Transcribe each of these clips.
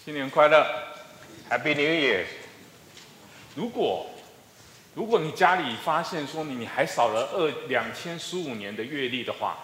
新年快乐 Happy New Year. 如果你家里发现说你还少了2015年的月历的话，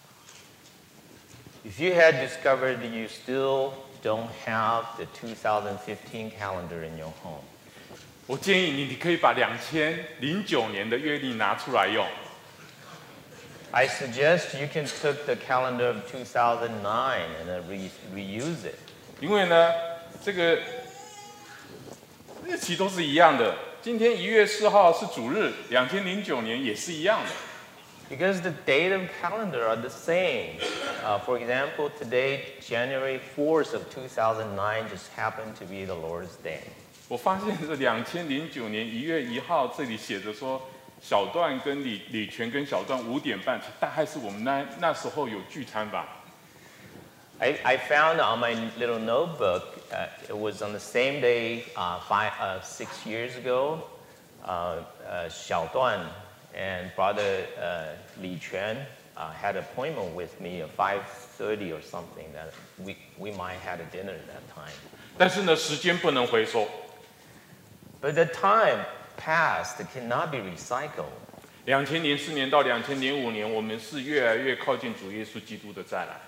If you had discovered that you still don't have the 2015 calendar in your home, 我建议你可以把2009年的月历拿出来用。 I suggest you can take the calendar of 2009 and then reuse it. 因为呢，这个日期都是一样的。今天1月4号是主日，2009年也是一样的。 Because the date of calendar are the same. For example, today, January 4th of 2009 just happened to be the Lord's Day. 我发现是2009年1月1号，这里写着说，小段跟李全跟小段5点半，大概是我们那时候有聚餐吧。 I found on my little notebook, it was on the same day 6 years ago, Xiao Duan and brother Li Quan had an appointment with me at 5:30 or something that we might had a dinner at that time. 但是呢，时间不能回收。 But the time passed, it cannot be recycled. 2004年到2005年，我们是越来越靠近主耶稣基督的再来。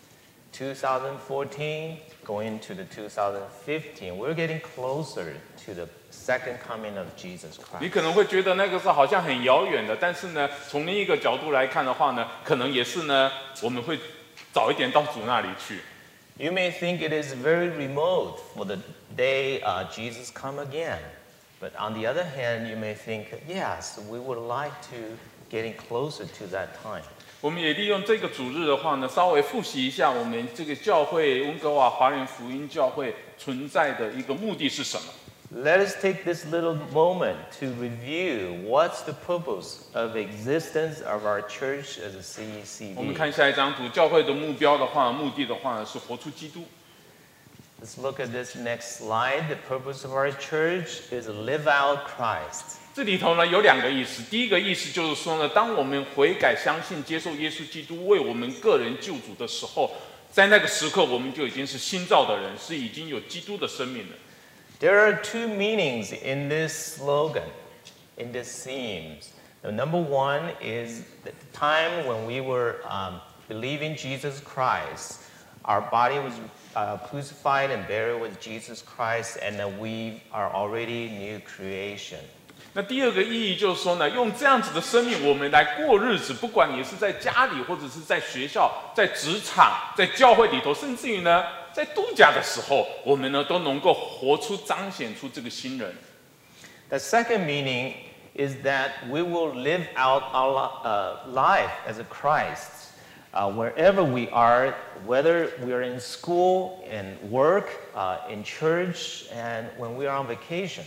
2014 going to the 2015, we're getting closer to the second coming of Jesus 你 Christ. 可能会觉得那个是好像很遥远的，但是呢，从另一个角度来看的话呢，可能也是呢，我们会早一点到主那里去。 You may think it is very remote for the day Jesus come again. But on the other hand, you may think, yes, we would like to getting closer to that time. 我们也利用这个主日的话呢，稍微复习一下我们这个教会温哥华华人福音教会存在的一个目的是什么。 Let us take this little moment to review what's the purpose of existence of our church as a 我们 CECB. 看下一张图，教会的目标的话，目的的话呢是活出基督。 Let's look at this next slide. The purpose of our church is to live out Christ. 这里头呢有2个意思，第一个意思就是说呢，当我们悔改、相信、接受耶稣基督为我们个人救主的时候，在那个时刻我们就已经是新造的人，是已经有基督的生命了。 There are two meanings in this slogan, in this theme. The number one is the time when we were believing Jesus Christ, our body was crucified and buried with Jesus Christ, and that we are already new creation. 那第2个意义就是说呢，用这样子的生命，我们来过日子，不管你是在家里，或者是在学校、在职场、在教会里头，甚至于呢，在度假的时候，我们呢都能够活出、彰显出这个新人。 The second meaning is that we will live out our life as a Christ, wherever we are, whether we are in school, in work, in church, and when we are on vacation.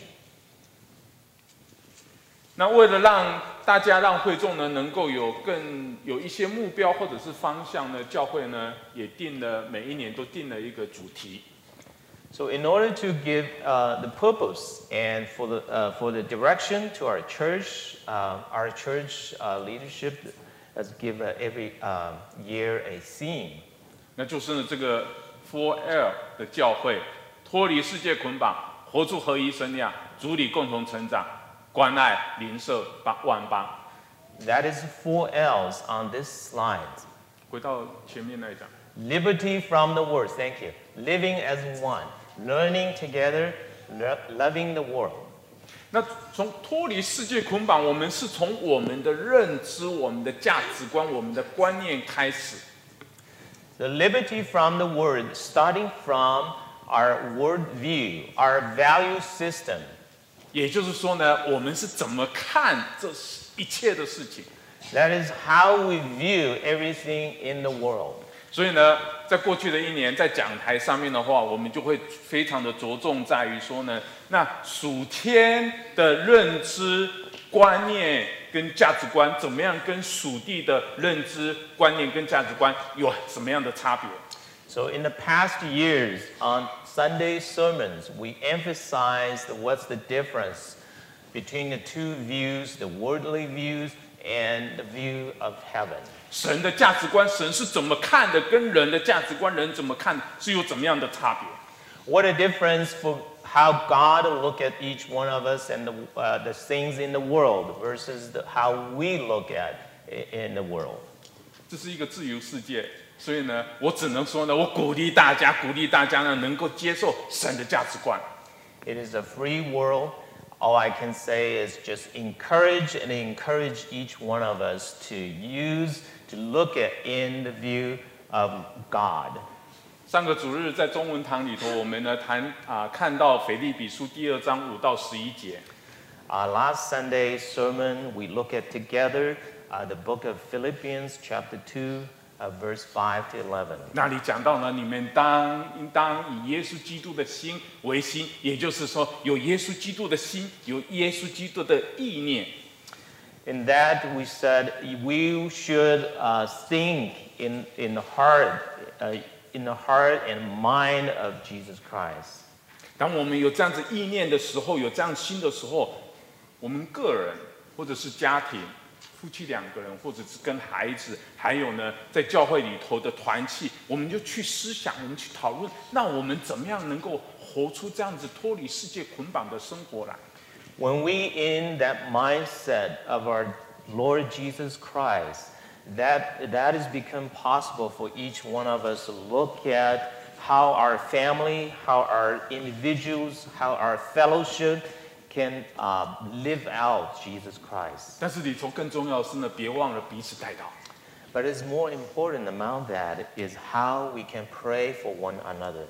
那为了让大家、让会众呢能够有一些目标或者是方向呢，教会呢也每一年都定了一个主题。 So in order to give the purpose and for the direction to our church leadership has given every year a theme. 那就是呢这个 4L 的教会，脱离世界捆绑，活出合一生命，主里共同成长，关爱邻舍万邦。 That is 4 L's on this slide. 回到前面那一张。 Liberty from the world. Thank you. Living as one. Learning together. Loving the world. 那从脱离世界捆绑，我们是从我们的认知、我们的价值观、我们的观念开始。 The liberty from the world, starting from our worldview, our value system. 也就是说呢，我们是怎么看这一切的事情？ That is how we view everything in the world. 所以呢，在过去的1年，在讲台上面的话，我们就会非常的着重在于说呢，那属天的认知、观念跟价值观，怎么样跟属地的认知、观念跟价值观有什么样的差别？ So in the past years, on Sunday sermons, we emphasized what's the difference between the two views, the worldly views and the view of heaven. 神的价值观，神是怎么看的，跟人的价值观，人怎么看是有怎么样的差别？ What a difference for how God look at each one of us and the things in the world versus how we look at in the world. 这是一个自由世界，所以呢，我只能说呢，我鼓励大家呢，能够接受神的价值观。 It is a free world. All I can say is just encourage each one of us to look at in the view of God. 上个主日在中文堂里头，我们呢看到腓立比书2章5到11节。 Last Sunday sermon, we look at together the book of Philippians, chapter 2, verse 5 to 11. 那里讲到呢，你们应当以耶稣基督的心为心，也就是说，有耶稣基督的心，有耶稣基督的意念。 In that, we said we should think in the heart and mind of Jesus Christ. 当我们有这样子意念的时候，有这样心的时候，我们个人或者是家庭、夫妻2个人，或者是跟孩子，还有呢在教会里头的团契，我们就去思想，我们去讨论，那我们怎么样能够活出这样子脱离世界捆绑的生活来？ When we in that mindset of our Lord Jesus Christ, that has become possible for each one of us to look at how our family, how our individuals, how our fellowship can live out Jesus Christ. 但是里头更重要的是呢，别忘了彼此代祷。 But it's more important among that is how we can pray for one another.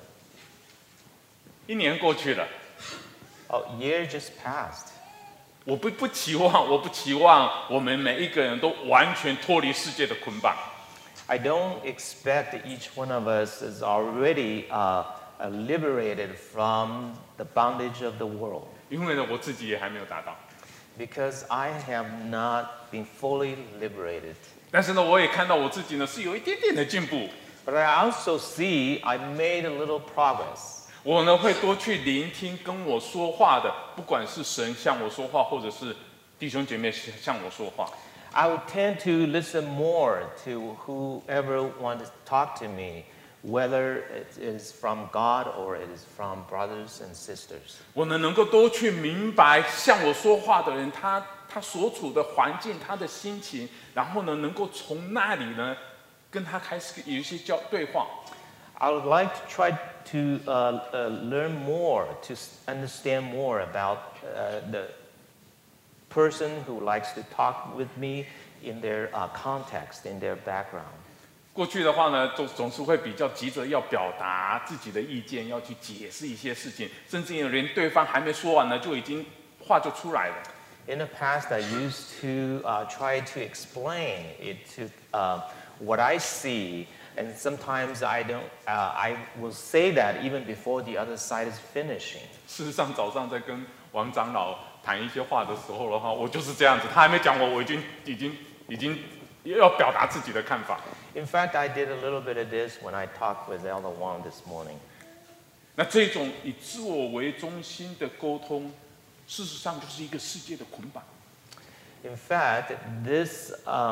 1年过去了， A year just passed. 我不期望我们每一个人都完全脱离世界的捆绑。 I don't expect that each one of us is already liberated from the bondage of the world. 因为呢，我自己也还没有达到。 Because I have not been fully liberated. 但是呢，我也看到我自己呢是有一点点的进步。 But I also see I made a little progress. 我呢会多去聆听跟我说话的，不管是神向我说话，或者是弟兄姐妹向我说话。 I would tend to listen more to whoever wants to talk to me, whether it is from God or it is from brothers and sisters. 我呢能够多去明白向我说话的人，他所处的环境，他的心情，然后呢能够从那里呢跟他开始有一些对话。 I would like to try to learn more, to understand more about the person who likes to talk with me in their context, in their background. 过去的话呢，总是会比较急着要表达自己的意见，要去解释一些事情，甚至有连对方还没说完呢，就已经话就出来了。 In the past, I used to try to explain it to what I see, and sometimes I don't. I will say that even before the other side is finishing. 事实上，早上在跟王长老谈一些话的时候的话，我就是这样子，他还没讲完，我已经要表达自己的看法。 In fact, I did a little bit of this when I talked with Elder Wang this morning. 那这种以自我为中心的沟通，事实上就是一个世界的捆绑。 In fact, this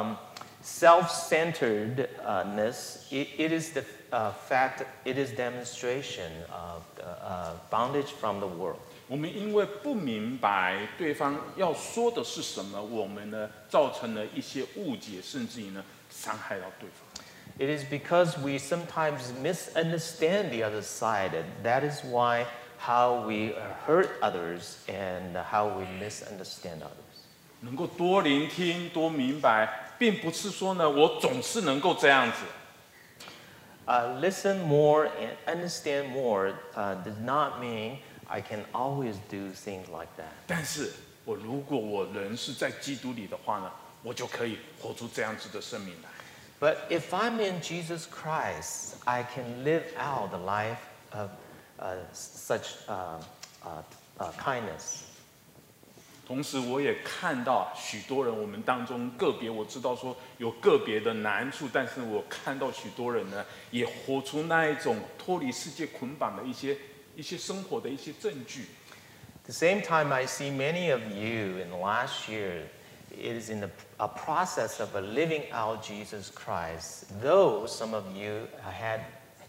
self-centeredness, it is the fact, it is demonstration of bondage from the world. 我们因为不明白对方要说的是什么，我们呢造成了一些误解，甚至于呢伤害到对方。 It is because we sometimes misunderstand the other side, and that is why how we hurt others and how we misunderstand others. 能够多聆听、多明白，并不是说呢我总是能够这样子。 Listen more and understand more does not mean I can always do things like that. 但是如果我人是在基督里的话呢，我就可以活出这样子的生命来。 But if I'm in Jesus Christ, I can live out the life of such kindness. 同时，我也看到许多人，我们当中个别，我知道说有个别的难处，但是我看到许多人呢，也活出那一种脱离世界捆绑的一些生活的一些证据。 At the same time, I see many of you in the last year, it is in a process of living out Jesus Christ. Though some of you had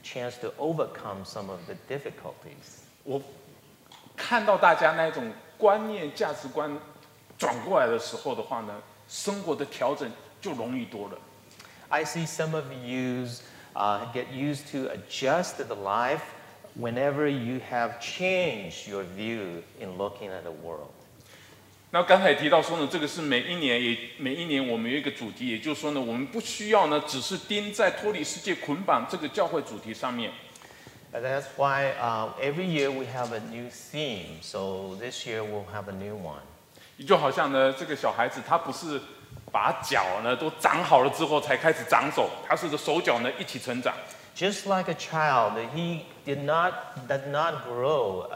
chance to overcome some of the difficulties. 我看到大家那种观念、价值观转过来的时候的话呢，生活的调整就容易多了。 I see some of you get used to adjust the life whenever you have changed your view in looking at the world. 那刚才也提到说呢，这个是每一年我们有一个主题，也就是说呢，我们不需要呢只是盯在脱离世界捆绑这个教会主题上面。 That's why every year we have a new theme. So this year we'll have a new one. 就好像呢，这个小孩子他不是把脚呢都长好了之后才开始长手，他是手脚呢一起成长。 Just like a child, he did not grow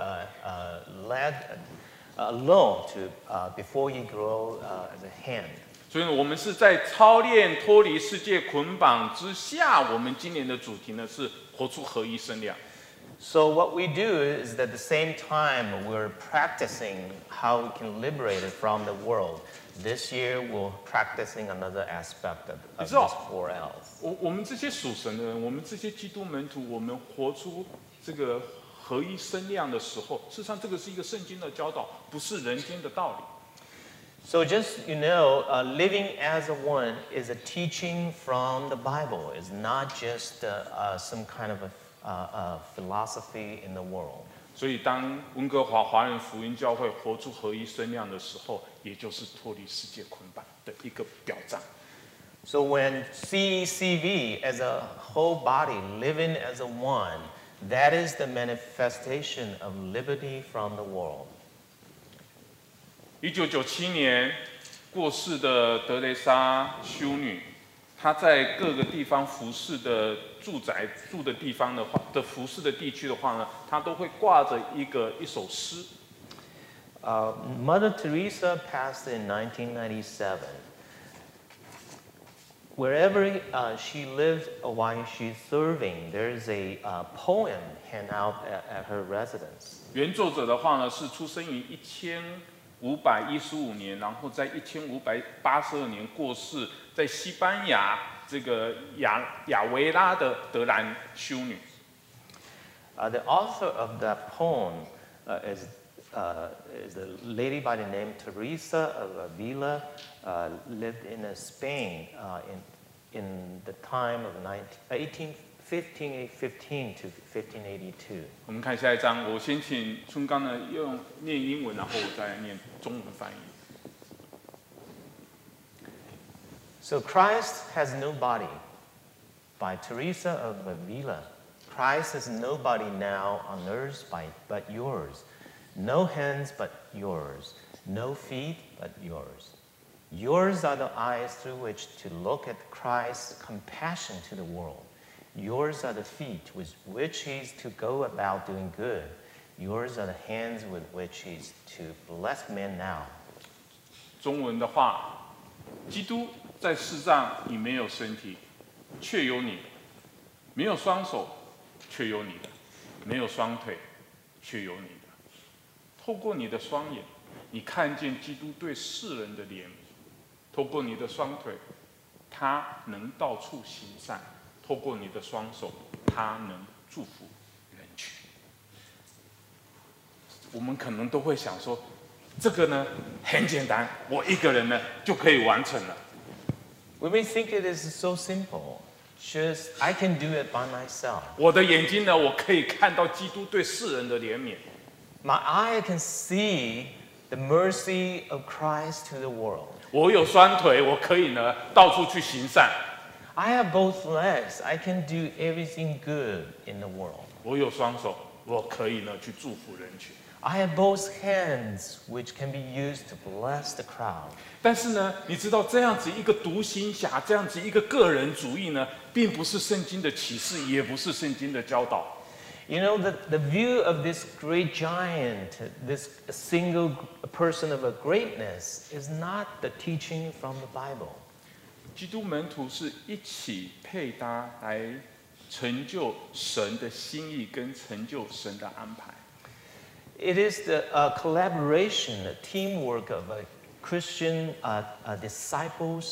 alone before he grew as a hand. 所以呢，我们是在操练脱离世界捆绑之下，我们今年的主题呢是活出合一生量。 So what we do is that at the same time we're practicing how we can liberate it from the world. This year we're practicing another aspect of these 4 L's. 我们这些属神的人，我们这些基督门徒，我们活出这个合一生量的时候，事实上这个是一个圣经的教导，不是人间的道理。 So just living as a one is a teaching from the Bible. It's not just some kind of a philosophy in the world. 所以，当温哥华华人福音教会活出合一生量的时候，也就是脱离世界捆绑的一个表彰。 So when CECV as a whole body living as a one, that is the manifestation of liberty from the world. 1997年过世的德蕾莎修女，她在各个地方服侍的住宅住的地方的话的服侍的地区的话呢，她都会挂着一首诗。 Mother Teresa passed in 1997. Wherever she lived while she's serving, there is a poem hanging out at her residence. 原作者的话呢，是出生于1515年，然后在1582年过世，在西班牙这个亚维拉的德兰修女。 The author of that poem is a lady by the name Teresa of Avila, lived in Spain in the time of 1515 to 1582. 我们看下一章，我先请春刚呢用念英文，然后我再念中文翻译。 So Christ has no body. By Teresa of Avila. Christ is nobody now on earth but yours. No hands but yours. No feet but yours. Yours are the eyes through which to look at Christ's compassion to the world. Yours are the feet with which he is to go about doing good. Yours are the hands with which he is to bless men now. 中文的话，基督在世上已没有身体，却有你；没有双手，却有你的；没有双腿，却有你的。透过你的双眼，你看见基督对世人的怜悯；透过你的双腿，他能到处行善；透过你的双手，他能祝福人群。我们可能都会想说，这个呢很简单，我一个人呢就可以完成了。 We may think it is so simple. Just I can do it by myself. 我的眼睛呢，我可以看到基督对世人的怜悯。 My eye can see the mercy of Christ to the world. 我有双腿，我可以呢到处去行善。 I have both legs. I can do everything good in the world. 我有双手，我可以呢去祝福人群。 I have both hands which can be used to bless the crowd. 但是呢，你知道这样子一个独行侠，这样子一个个人主义呢，并不是圣经的启示，也不是圣经的教导。 You know, the view of this great giant, this single person of a greatness, is not the teaching from the Bible. 基督门徒是一起配搭来成就神的心意跟成就神的安排。 It is the collaboration, the teamwork of Christian disciples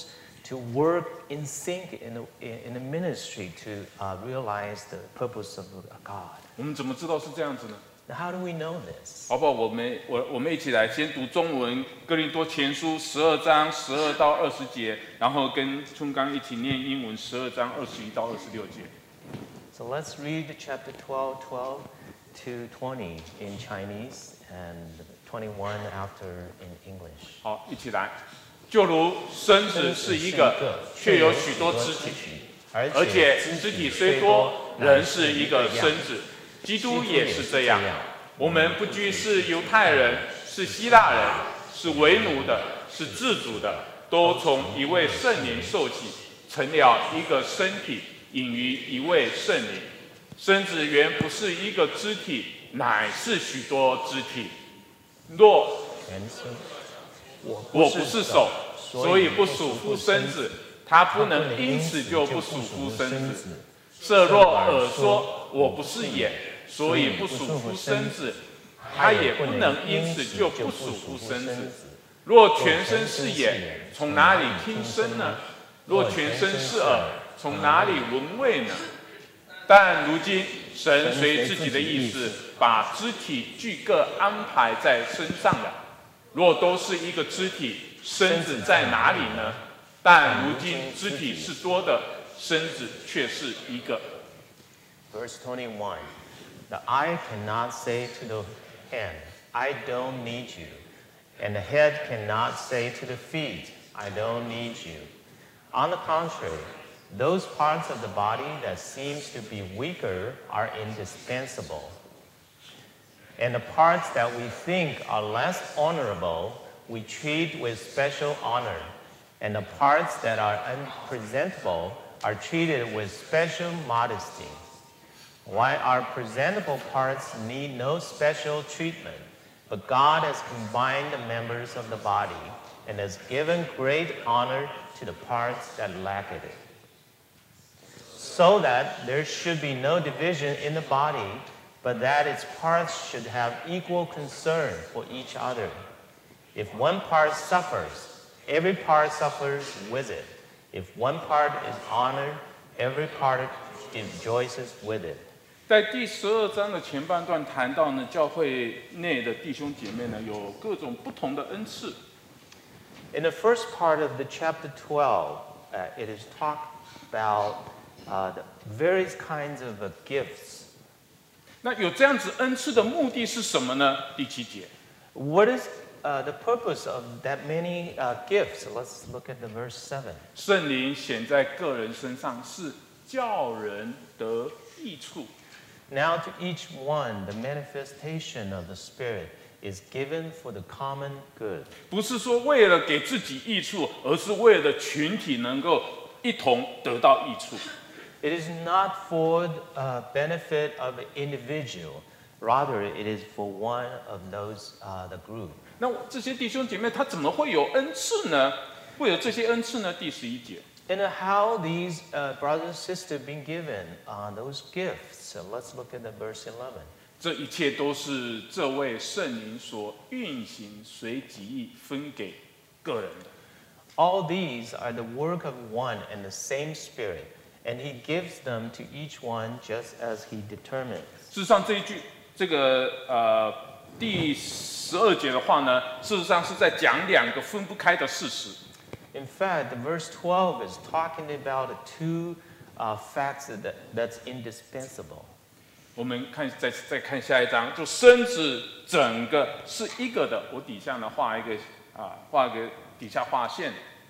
to work in sync in the ministry to realize the purpose of God. 我们怎么知道是这样子呢？ Now, how do we know this? 好不好？我们一起来先读中文《哥林多前书》12章12到20节，然后跟春刚一起念英文12章21到26节。 So let's read chapter 12, 12 to 20 in Chinese and 21 after in English. 好，一起来。就如身子是一个，却有许多肢体，而且肢体虽多，仍是一个身子。基督也是这样。我们不拘是犹太人，是希腊人，是为奴的，是自主的，都从一位圣灵受洗，成了一个身体，隐于一位圣灵。身子原不是一个肢体，乃是许多肢体。若我不是手，所以不属乎身子，他不能因此就不属乎身子。设若耳说我不是眼，所以不属乎身子，他也不能因此就不属乎身子。若全身是眼，从哪里听声呢？若全身是耳，从哪里闻味呢？但如今神随自己的意思，把肢体俱各安排在身上了。若都是一个肢体，身子在哪里呢？但如今肢体是多的，身子却是一个。 Verse 21. The eye cannot say to the hand, I don't need you. And the head cannot say to the feet, I don't need you. On the contrary, those parts of the body that seems to be weaker are indispensable. And the parts that we think are less honorable, we treat with special honor. And the parts that are unpresentable are treated with special modesty. While our presentable parts need no special treatment, but God has combined the members of the body and has given great honor to the parts that lack it, so that there should be no division in the body, but that its parts should have equal concern for each other. If one part suffers, every part suffers with it. If one part is honored, every part rejoices with it. 在第12章的前半段谈到呢，教会内的弟兄姐妹呢，有各种不同的恩赐。 In the first part of the chapter 12, it is talked about the various kinds of gifts. 那有这样子恩赐的目的是什么呢？第7节。 What is the purpose of that many gifts? Let's look at the verse 7. 圣灵显在个人身上，是叫人得益处。 Now to each one, the manifestation of the Spirit is given for the common good. 不是说为了给自己益处，而是为了群体能够一同得到益处。 It is not for the benefit of an individual. Rather, it is for one of those, the group. 那这些弟兄姐妹他怎么会有恩赐呢？会有这些恩赐呢？第11节。 And how these brothers and sisters been given those gifts. So let's look at the verse 11. 这一切都是这位圣灵所运行随己意分给个人的。 All these are the work of one and the same Spirit, and He gives them to each one just as He determines. 事实上，这个第12节的话呢，事实上是在讲两个分不开的事实。 In fact, the verse 12 is talking about the two facts that's indispensable. 我们看再看下一章，就身子整个是一个的。我底下呢画一个底下画线。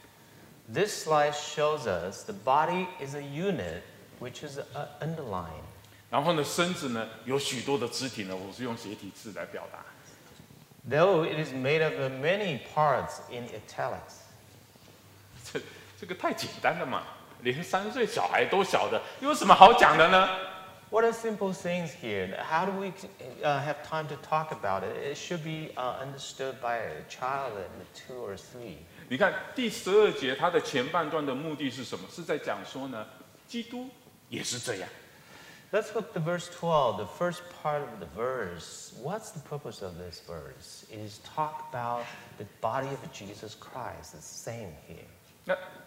This slide shows us the body is a unit, which is underlined. 然后呢，身子呢有许多的肢体呢，我是用斜体字来表达。 Though it is made of many parts in italics. 这个太简单了嘛，连3岁小孩都晓得，有什么好讲的呢？ What are simple things here? How do we have time to talk about it? It should be understood by a child at 2 or 3. 你看第12节，它的前半段的目的是什么？是在讲说呢，基督也是这样。 Let's look at verse 12, the first part of the verse. What's the purpose of this verse? It is talk about the body of Jesus Christ. It's the same here. 那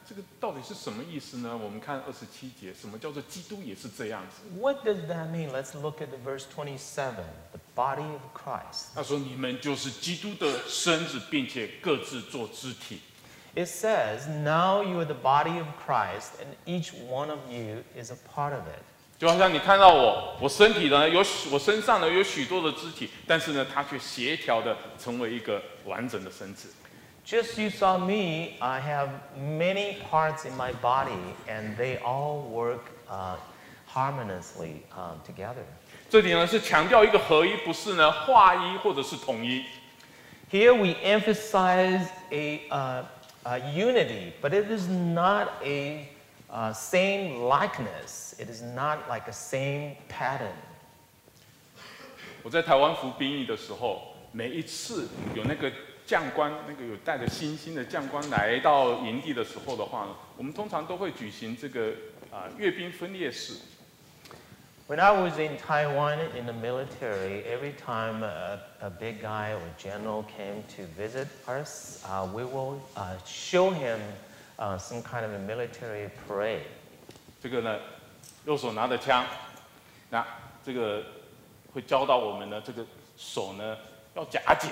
这个到底是什么意思呢？我们看27节，什么叫做基督也是这样子？ What does that mean? Let's look at the verse 27, the body of Christ. 他说你们就是基督的身子，并且各自做肢体。 It says, now you are the body of Christ, and each one of you is a part of it. 就好像你看到我身体呢我身上呢有许多的肢体，但是呢，它却协调的成为一个完整的身子。 Just you saw me, I have many parts in my body, and they all work harmoniously together. 这里呢是强调一个合一，不是呢划一或者是统一。 Here we emphasize a unity, but it is not a same likeness. It is not like a same pattern. 我在台湾服兵役的时候，每一次有那个将官，那个有带着星星的将官来到营地的时候的话呢，我们通常都会举行这个阅兵分列式。 When I was in Taiwan in the military, every time a big guy or general came to visit us, we will show him some kind of a military parade. 这个呢，右手拿着枪，那这个会教到我们呢，这个手呢要夹紧。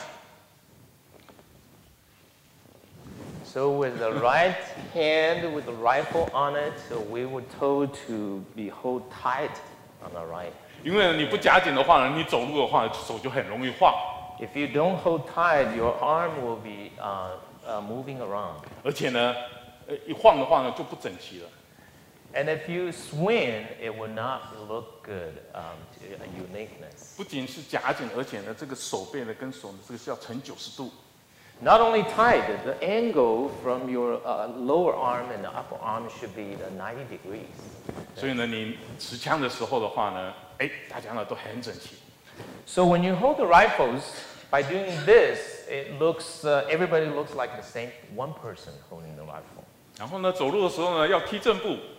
So with the right hand with the rifle on it, so we were told to be hold tight on the right. 因为你不夹紧的话呢，你走路的话手就很容易晃， If you don't hold tight, your arm will be moving around. 而且呢，一晃的话呢就不整齐了。 And if you swing, it will not look good, a uniqueness. 不仅是夹紧，而且呢，这个手背呢跟手呢，这个是要成90度。 Not only tight, the angle from your lower arm and the upper arm should be 90 degrees. 所以呢，你持枪的时候的话呢，大家呢都很整齐。 So when you hold the rifles, by doing this, it looks everybody looks like the same one person holding the rifle. 然后呢，走路的时候呢，要踢正步。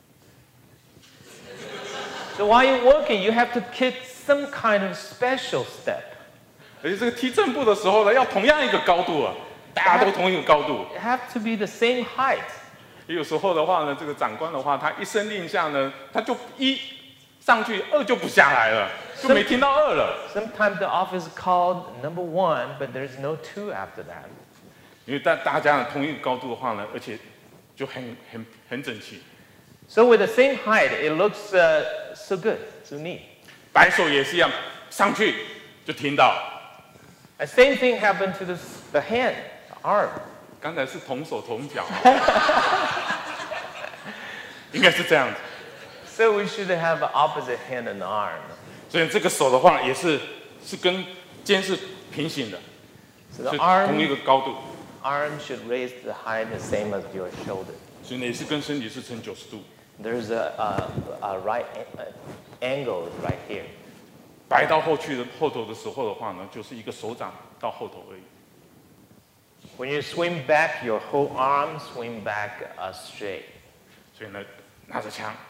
So while you're walking, you have to kick some kind of special step. 而且这个踢正步的时候呢，要同样一个高度啊，大家都同一个高度。 It have to be the same height. 也有时候的话呢，这个长官的话，他一声令下呢，他就1上去，2就不下来了，就没听到2了。 Sometimes the office called number 1, but there's no 2 after that. 因为大家呢同一个高度的话呢，而且就很整齐。 So with the same height, it looks so good, so neat. 摆手也是一样，上去就听到。 The same thing happened to the hand, the arm. 刚才是同手同脚，应该是这样子。 So we should have an opposite hand and arm. 所以这个手的话也是跟肩是平行的， So 是 the 同一 arm 个高度， should raise the height the same as your shoulder. 所以呢也是跟身体是成90度。 There's a right angle right here. 摆到后头的时候的话呢，就是一个手掌到后头而已。 When you swing back, your whole arm swing back straight. 所以呢，拿着枪，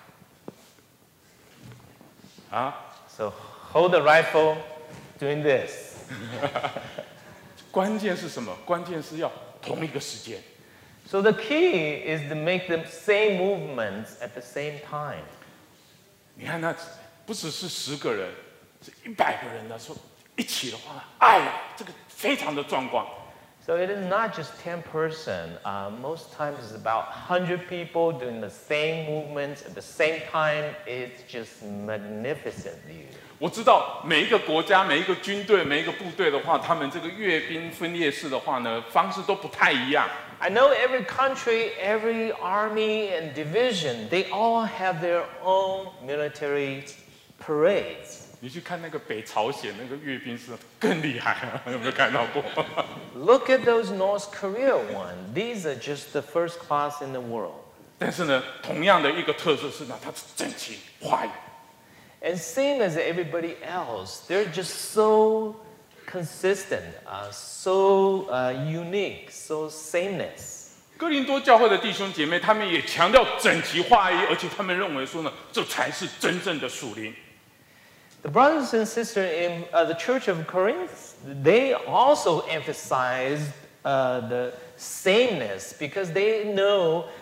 So hold the rifle, doing this. 关键是什么？关键是要同一个时间。 So the key is to make the same movements at the same time. 你看那不只是10个人，是100个人的说一起的话呢，这个非常的壮观。 So it is not just 10 person. Most times it's about 100 people doing the same movements at the same time. It's just magnificent view. 我知道每一个国家、每一个军队、每一个部队的话，他们这个阅兵分列式的话呢，方式都不太一样。 I know every country, every army and division, they all have their own military parades. 你去看那个北朝鲜那个阅兵式更厉害啊，有没有看到过？ Look at those North Korea one. These are just the first class in the world. 但是呢，同样的一个特色是呢，它整齐划一。 And same as everybody else, they're just so consistent, so unique, so sameness. 哥林多教会的弟兄姐妹，他们也强调整齐划一，而且他们认为说呢，这才是真正的属灵。 The brothers and sisters in the Church of Corinth, they also emphasize the sameness because they know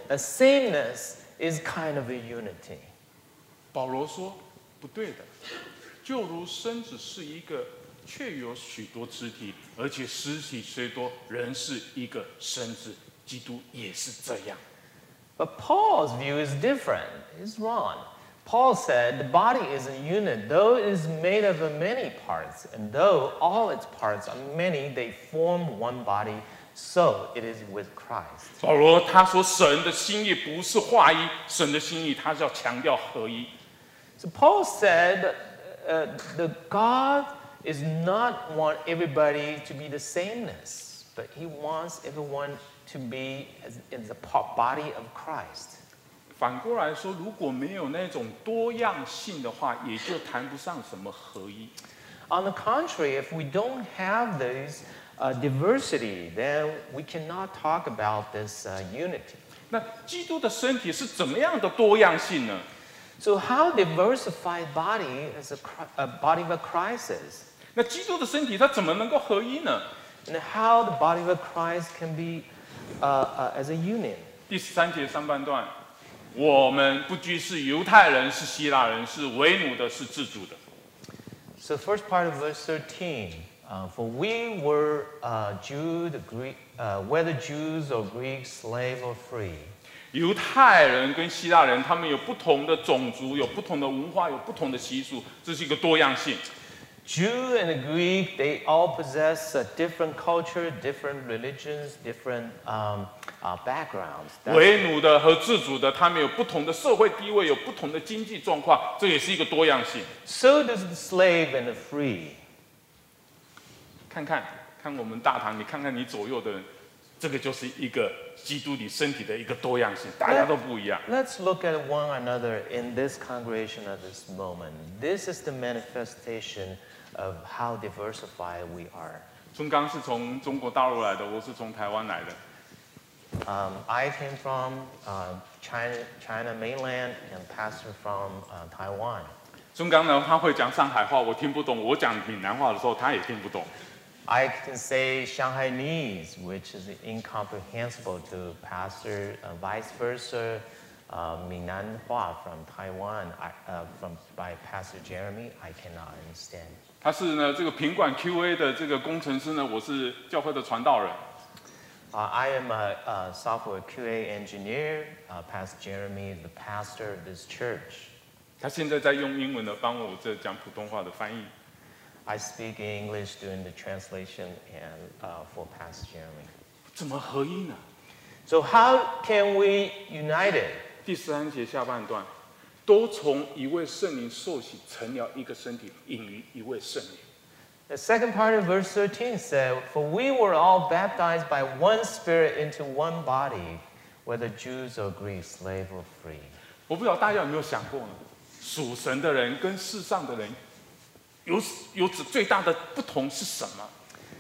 a sameness is kind of a unity. 保罗说不对的，就如身子是一个，却有许多肢体，而且肢体虽多，仍是一个身子。基督也是这样。 But Paul's view is different. It's wrong. Paul said the body is a unit, though it is made of many parts, and though all its parts are many, they form one body. So it is with Christ. 保罗他说，神的心意不是划一，神的心意他是要强调合一。 So Paul said that God is not want everybody to be the sameness, but he wants everyone to be in the body of Christ. 反过来说，如果没有那种多样性的话，也就谈不上什么合一。 On the contrary, if we don't have those diversity, then we cannot talk about this unity. 那基督的身体是怎么样的多样性呢？ So how diversified body as a body of Christ is? 那基督的身体它怎么能够合一呢？ And how the body of Christ can be as a union? 第13节上半段，我们不拘是犹太人，是希腊人，是为奴的，是自主的。 So first part of verse 13, for we were whether Jews or Greeks, slave or free. 犹太人跟希腊人，他们有不同的种族，有不同的文化，有不同的习俗，这是一个多样性。 Jew and Greek, they all possess a different culture, different religions, different backgrounds. 为奴的和自主的，他们有不同的社会地位，有不同的经济状况，这也是一个多样性。 So does the slave and the free. 看我们大堂，你看看你左右的人，这个就是一个基督里身体的一个多样性，大家都不一样。 Let's look at one another in this congregation at this moment. This is the manifestation of how diversified we are. 春刚是从中国大陆来的，我是从台湾来的。 I came from China mainland and pastor from Taiwan. 春刚呢，他会讲上海话，我听不懂；我讲闽南话的时候，他也听不懂。 I can say Shanghainese, which is incomprehensible to pastor, vice versa. Minnan Hua from Taiwan, by Pastor Jeremy, I cannot understand. 他是呢这个品管 QA 的这个工程师呢，我是教会的传道人。 I am a software QA engineer. Pastor Jeremy is the pastor of this church. 他现在在用英文呢帮我这讲普通话的翻译。 I speak English doing the translation and for Pastor Jeremy. 怎么合一呢？ So how can we unite it? 第13节下半段，都从一位圣灵受洗，成了一个身体，隐于一位圣灵。 The second part of verse 13 said, For we were all baptized by one Spirit into one body, whether Jews or Greeks, slave or free. 我不知道大家有没有想过呢？属神的人跟世上的人有最大的不同是什么？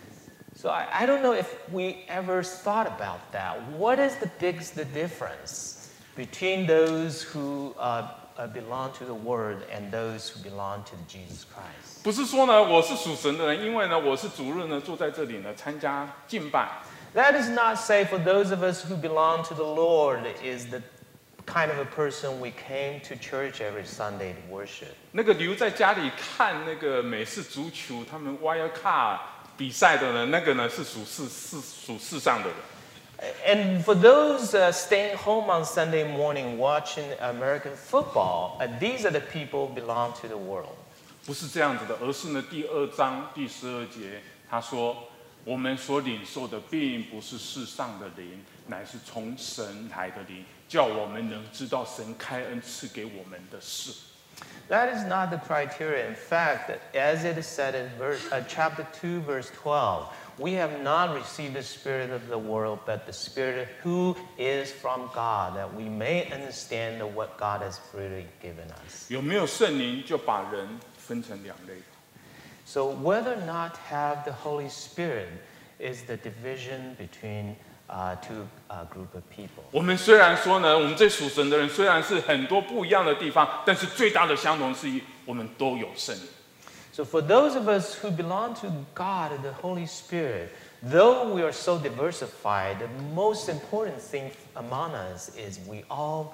So I don't know if we ever thought about that. What is the biggest difference between those who belong to the Word and those who belong to Jesus Christ? 不是说呢，我是属神的人，因为呢，我是主日呢坐在这里呢参加敬拜。 That is not say for those of us who belong to the Lord is the kind of a person we came to church every Sunday to worship. 那个留在家里看那个美式足球，他们 Wild Card 比赛的呢，那个呢是属世上的人。 And for those staying home on Sunday morning watching American football, these are the people who belong to the world. 不是这样子的，而是呢第2章第12节，他说我们所领受的并不是世上的灵，乃是从神来的灵，叫我们能知道神开恩赐给我们的事。 That is not the criteria. In fact, as it is said in chapter 2, verse 12, we have not received the spirit of the world, but the spirit who is from God, that we may understand what God has freely given us. 有没有圣灵，就把人分成两类。 So whether or not have the Holy Spirit is the division between two group of people. 我们虽然说呢，我们这属神的人虽然是很多不一样的地方，但是最大的相同是我们都有圣灵。 So for those of us who belong to God and the Holy Spirit, Though we are so diversified, the most important thing among us is we all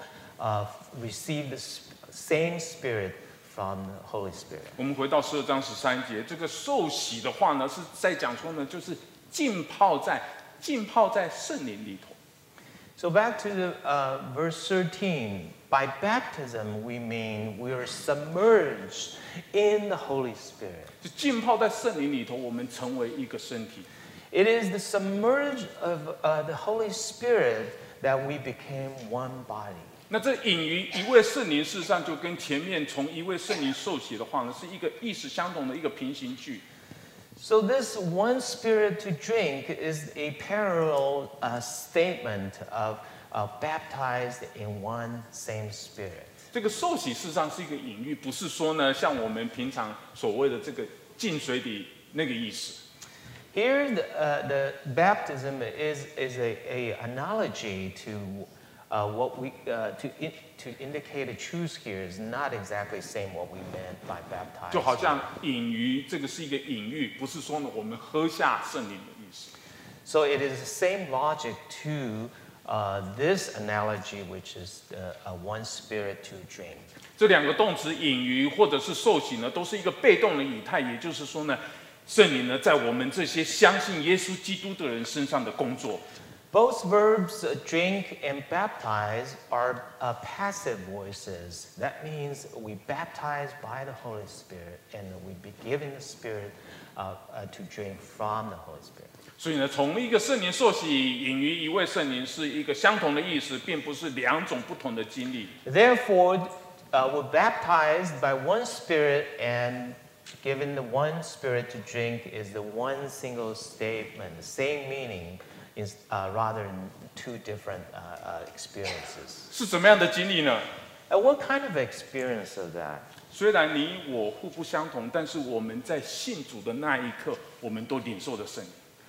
receive the same Spirit from the Holy Spirit. 我们回到12章13节，这个受洗的话呢，是在讲说呢，就是浸泡在圣灵里头。 So back to the verse 13. By baptism, we mean we are submerged in the Holy Spirit. 就浸泡在圣灵里头，我们成为一个身体。 It is the submerge of the Holy Spirit that we became one body. 那这隐于一位圣灵，事实上就跟前面从一位圣灵受洗的话呢，是一个意思相同的一个平行句。 So this one Spirit to drink is a parallel statement of baptized in one same Spirit. 这个受洗事实上是一个隐喻，不是说呢像我们平常所谓的这个浸水里那个意思。 Here, the baptism is a analogy to what we to indicate a truth here is not exactly saying what we meant by baptized. 就好像隐喻，这个是一个隐喻，不是说呢我们喝下圣灵的意思。 So it is the same logic to this analogy, which is one Spirit to drink. 这两个动词隐喻或者是受洗呢，都是一个被动的语态，也就是说呢，圣灵呢在我们这些相信耶稣基督的人身上的工作。 Both verbs drink and baptize are passive voices. That means we baptize by the Holy Spirit and we be given the Spirit to drink from the Holy Spirit. 所以呢，从一个圣灵受洗隐于一位圣灵是一个相同的意思，并不是两种不同的经历。 Therefore, we're baptized by one Spirit and given the one Spirit to drink is the one single statement, the same meaning. Is rather than two different experiences. 是怎么样的经历呢？ What kind of experience of that? 虽然你我互不相同，但是我们在信主的那一刻，我们都领受了圣灵。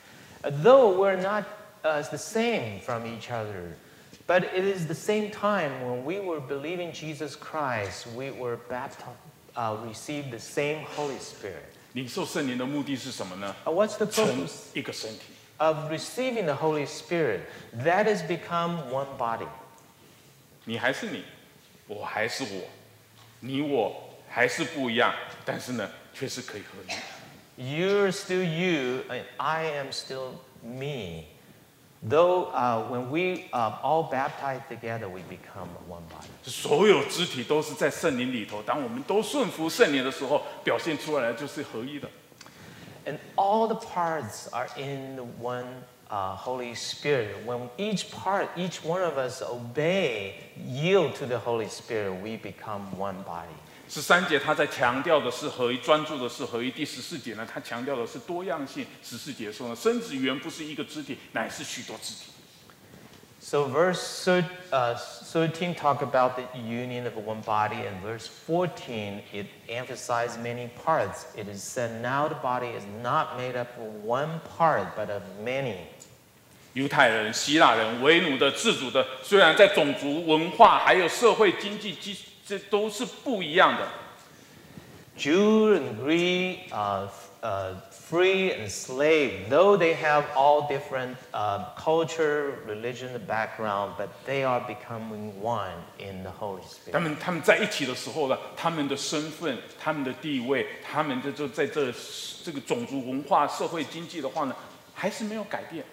Though we're not the same from each other, but it is the same time when we were believing Jesus Christ, we were baptized, received the same Holy Spirit. 领受圣灵的目的是什么呢？ What's the 成 purpose 一个身体。 of receiving the Holy Spirit? That has become one body. 你还是你，我还是我，你我还是不一样，但是呢，却是可以合一。 You're still you, and I am still me. Though when we all baptize together, we become one body. 所有肢体都是在圣灵里头，当我们都顺服圣灵的时候，表现出来的就是合一的。 And all the parts are in the one Holy Spirit. When each part, each one of us obey, yield to the Holy Spirit, we become one body. 13节他在强调的是合一，专注的是合一。第14节呢，他强调的是多样性。14节说呢，身子原不是一个肢体，乃是许多肢体。 So verse 13 talk about the union of one body, and verse 14 it emphasizes many parts. It is said now the body is not made up of one part, but of many. 犹太人、希腊人、为奴的、自主的，虽然在种族、文化还有社会经济这都是不一样的。 Jew and Greek, free and slave, though they have all different culture, religion, background, but they are becoming one in the Holy 他 Spirit. 们在一起的时候呢，他们的身份、他们的地位，他们就在这个种族、文化、社会经济的话呢，还是没有改变。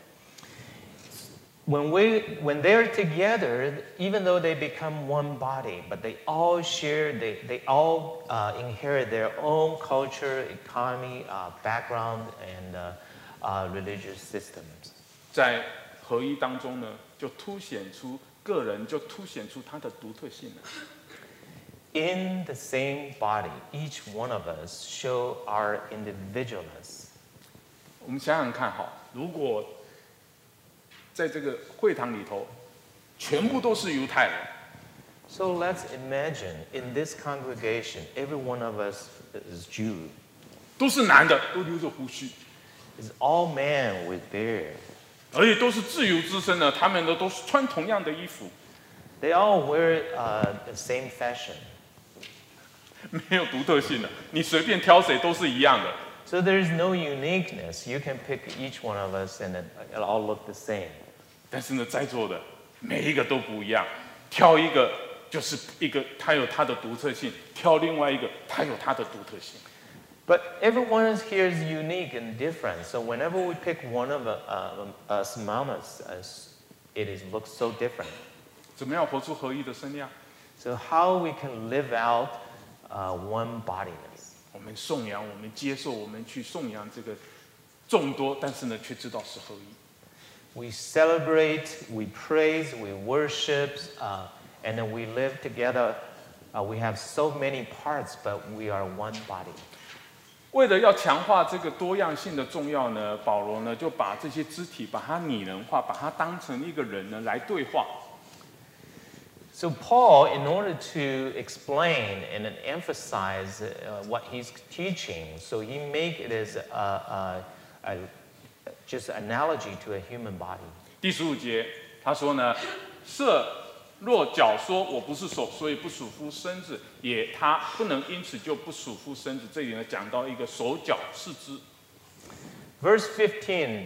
When they're together, even though they become one body, but they all share, they all inherit their own culture, economy, background, and religious systems. 在合一当中呢，就凸显出个人，就凸显出他的独特性了。 In the same body, each one of us show our individualness. 我们想想看哈，如果在这个会堂里头，全部都是犹太人， So let's imagine in this congregation, every one of us is Jew, 都是男的，都留着胡须， is all men with beard. 而且都是自由之身的，他们都是穿同样的衣服， They all wear the same fashion. 没有独特性的。你随便挑谁都是一样的。 So there is no uniqueness. You can pick each one of us and it'll all look the same. 但是呢，在座的每一个都不一样，挑一个就是一个，它有它的独特性；挑另外一个，它有它的独特性。 But everyone here is unique and different. So whenever we pick one of us mamas, looks so different. 怎么样活出合一的身量？ So how we can live out one bodiness? 我们颂扬，我们接受，我们去颂扬这个众多，但是呢，却知道是合一。 We celebrate, we praise, we worship, and then we live together. We have so many parts, but we are one body. 为了要强化这个多样性的重要呢，保罗呢就把这些肢体把它拟人化，把它当成一个人呢来对话。 So Paul, in order to explain and emphasize what he's teaching, so he make it as just an analogy to a human body. 第15节他说呢，色若脚说我不是手，所以不属乎身子，也他不能因此就不属乎身子。这里呢讲到一个手脚四肢。 Verse 15,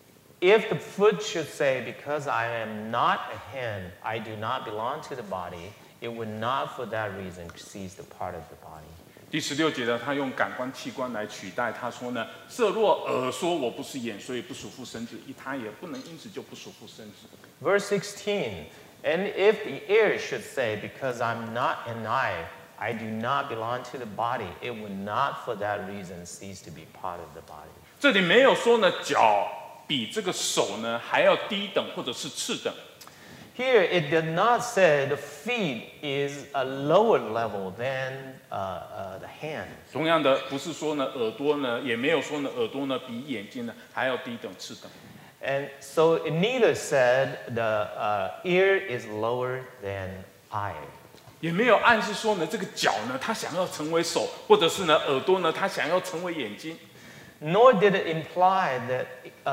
if the foot should say, because I am not a hand, I do not belong to the body, it would not for that reason cease the part of the body. 第16节呢，他用感官器官来取代，他说呢，色若耳说我不是眼，所以不属乎身子，他也不能因此就不属乎身子。 Verse 16, and if the ear should say, because I'm not an eye, I do not belong to the body, it would not for that reason cease to be part of the body. 这里没有说呢，脚比这个手呢还要低等或者是次等。 Here, it did not say the feet is a lower level than the hand. 同样的，不是说呢耳朵呢，也没有说呢耳朵呢比眼睛呢还要低等次等。 And so it neither said the ear is lower than eye. 也没有暗示说呢这个脚呢它想要成为手，或者是呢耳朵呢它想要成为眼睛。 Nor did it imply that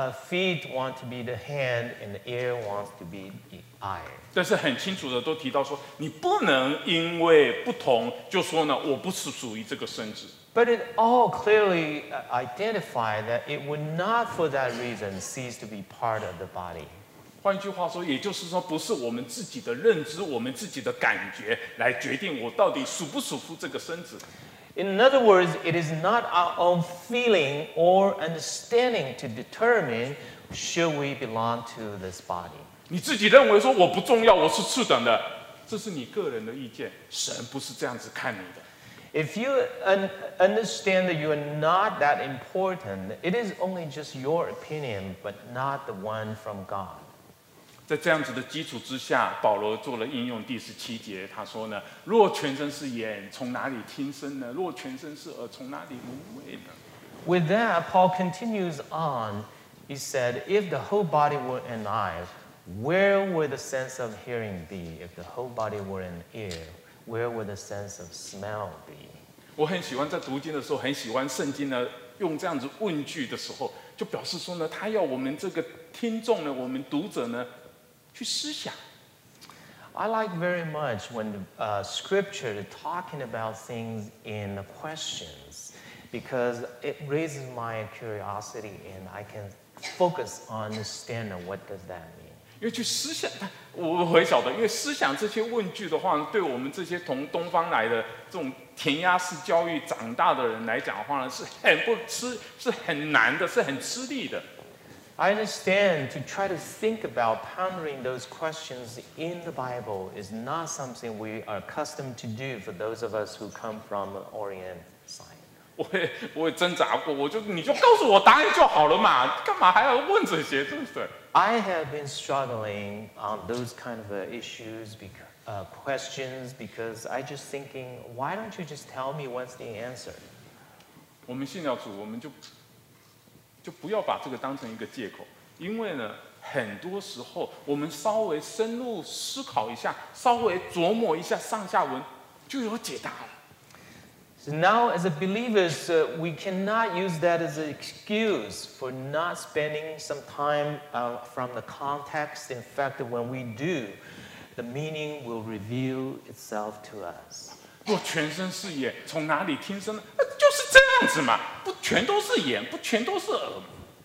feet want to be the hand and the ear wants to be the eye. 但是很清楚的都提到说，你不能因为不同就说呢我不是属于这个身子。 But it all clearly identified that it would not for that reason cease to be part of the body. 换句话说，也就是说，不是我们自己的认知、我们自己的感觉来决定我到底属不属乎这个身子。 In other words, it is not our own feeling or understanding to determine should we belong to this body. 你自己认为说我不重要，我是次等的，这是你个人的意见，神不是这样子看你的。 If you understand that you are not that important, it is only just your opinion, but not the one from God. 在这样子的基础之下，保罗做了应用。第17节，他说呢：若全身是眼，从哪里听声呢？若全身是耳，从哪里闻味呢？ With that, Paul continues on. He said, if the whole body were an eye, where would the sense of hearing be? If the whole body were an ear, where would the sense of smell be? 我很喜欢在读经的时候，很喜欢圣经呢，用这样子问句的时候，就表示说呢，他要我们这个听众呢，我们读者呢，去思想。 I like very much when scripture talking about things in questions because it raises my curiosity and I can focus on understanding what does that mean. 因为去思想，我很晓得，因为思想这些问句的话，对我们这些从东方来的这种填鸭式教育长大的人来讲的话呢，是很难的，是很吃力的。 I understand to try to think about pondering those questions in the Bible is not something we are accustomed to do for those of us who come from the Orient side. 我也挣扎过，你就告诉我答案就好了嘛，干嘛还要问这些，对不对？ I have been struggling on those kind of issues, questions, because I just thinking, why don't you just tell me what's the answer? 我们信了主，我们就不要把这个当成一个借口，因为呢，很多时候我们稍微深入思考一下，稍微琢磨一下上下文，就有解答了。 So now, as a believers, we cannot use that as an excuse for not spending some time from the context. In fact, when we do, the meaning will reveal itself to us. 若全身是眼，从哪里听声呢？就是这样子嘛，不全都是眼，不全都是耳。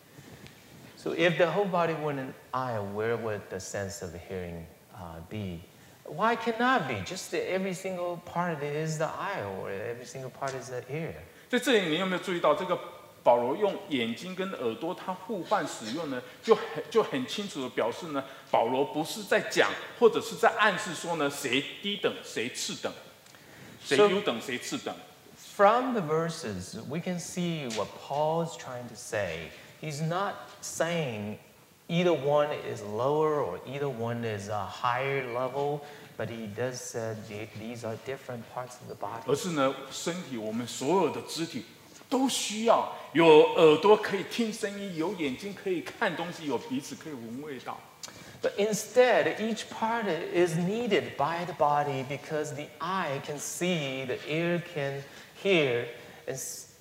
So if the whole body were an eye, where would the sense of hearing be? Why cannot be? Just every single part is the eye, or every single part is the ear. 在这里，你有没有注意到这个保罗用眼睛跟耳朵，他互换使用呢？就很清楚的表示呢，保罗不是在讲，或者是在暗示说呢，谁低等，谁次等，谁优等，谁次等。 From the verses, we can see what Paul's trying to say. He's not saying either one is lower or either one is a higher level, but he does say these are different parts of the body. 而是呢，身体我们所有的肢体都需要有耳朵可以听声音，有眼睛可以看东西，有鼻子可以闻味道。 But instead, each part is needed by the body because the eye can see, the ear can hear, and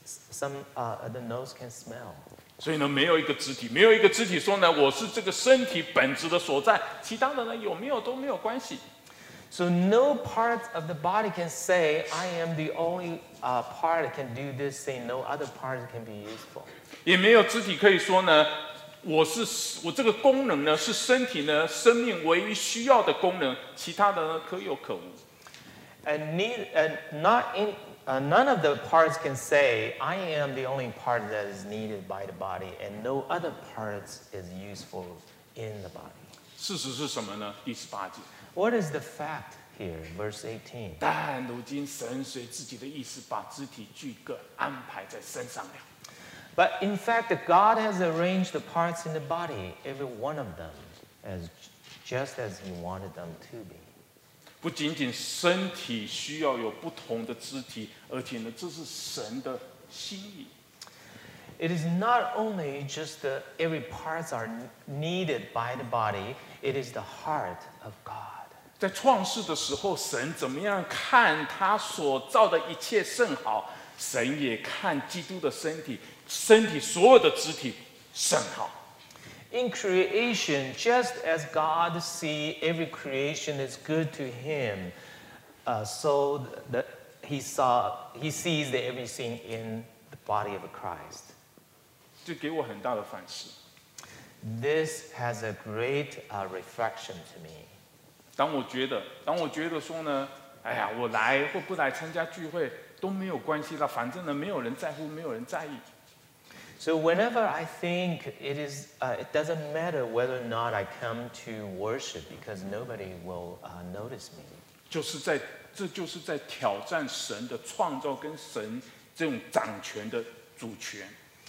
the nose can smell. 所以呢，没有一个肢体，没有一个肢体说呢，我是这个身体本质的所在，其他的呢有没有都没有关系。 So no part of the body can say, I am the only part that can do this thing. No other part can be useful. 也没有肢体可以说呢，我这个功能呢是身体呢生命唯一需要的功能，其他的呢可有可无。 And none of the parts can say, I am the only part that is needed by the body, and no other parts is useful in the body. 事实是什么呢？第18节。 What is the fact here? Verse 18. 但如今神随自己的意思，把肢体俱各安排在身上了。 But in fact, God has arranged the parts in the body, every one of them, just as He wanted them to be. 不仅仅身体需要有不同的肢体，而且呢，这是神的心意。 It is not only just every parts are needed by the body, it is the heart of God. 在创世的时候，神怎么样看他所造的一切甚好，神也看基督的身体，身体所有的肢体甚好。 In creation, just as God sees every creation is good to Him, so that He sees everything in the body of Christ. 这给我很大的反思。 This has a great reflection to me. 当我觉得说呢，哎呀，我来或不来参加聚会都没有关系啦，反正呢，没有人在乎，没有人在意。 So whenever I think it doesn't matter whether or not I come to worship because nobody will notice me. 这就是在挑战神的创造跟神这种掌权的主权。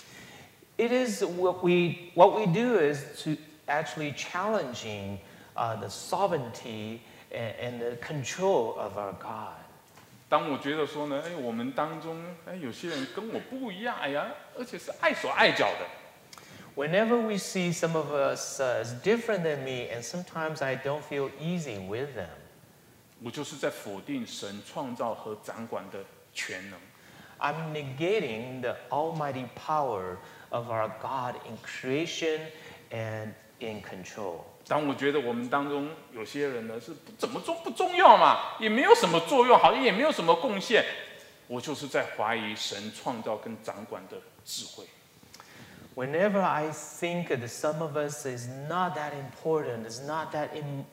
It is what we do is to actually challenging the sovereignty and the control of our God. 当我觉得说呢，我们当中有些人跟我不一样，而且是碍手碍脚的。 Whenever we see some of us as different than me, and sometimes I don't feel easy with them, 我就是在否定神创造和掌管的全能。 I'm negating the almighty power of our God in creation and in control. 当我觉得我们当中有些人呢是怎么不重要嘛，也没有什么作用，好像也没有什么贡献，我就是在怀疑神创造跟掌管的智慧。 Whenever I think that some of us is not that important, is not that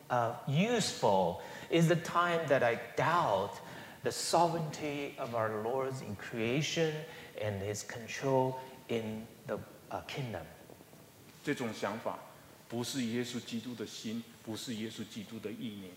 useful, is the time that I doubt the sovereignty of our Lord in creation and His control in the kingdom. 这种想法不是耶稣基督的心，不是耶稣基督的意念。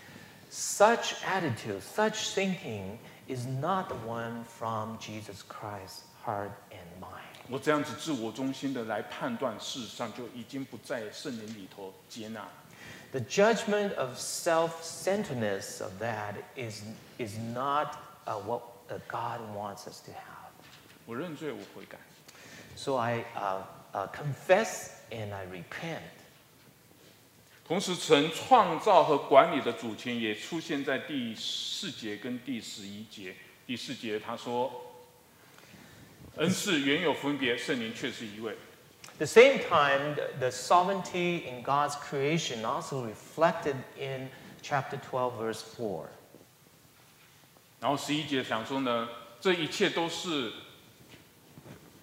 Such attitude, such thinking is not the one from Jesus Christ's heart and mind. 我这样子自我中心的来判断，事实上就已经不在圣灵里头接纳。 The judgment of self-centeredness of that is not what God wants us to have. 我认罪，我悔改。 So I confess and I repent. 同时，神创造和管理的主权也出现在第4节跟第11节。第4节他说：“恩赐原有分别，圣灵却是一位。” At the same time, the sovereignty in God's creation also reflected in chapter 12, verse 4. 然后11节想说呢，这一切都是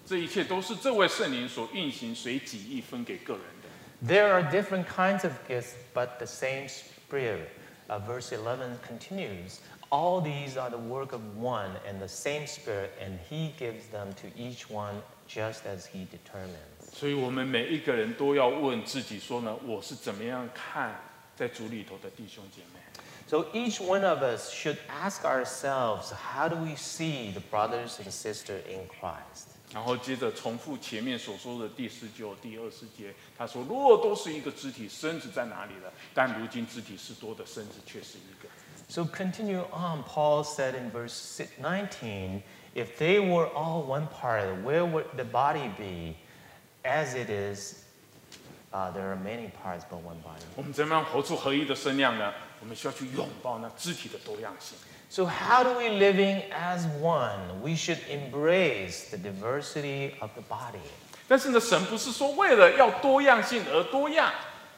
这一切都是这位圣灵所运行随己意分给个人的。 There are different kinds of gifts, but the same Spirit. Verse 11 continues, all these are the work of one and the same Spirit, and He gives them to each one just as He determines. 所以我们每一个人都要问自己说呢，我是怎么样看在主里头的弟兄姐妹？ So each one of us should ask ourselves, how do we see the brothers and sisters in Christ? 然后接着重复前面所说的第19、第20节，他说：若都是一个肢体，身子在哪里了？但如今肢体是多的，身子却是一个。 So continue on, Paul said in verse 19, if they were all one part, where would the body be? As it is, there are many parts but one body. 我们怎么样活出合一的身量呢？我们需要去拥抱那肢体的多样性。 So how do we living as one? We should embrace the diversity of the body. 但是呢，神不是说为了要多样性而多样，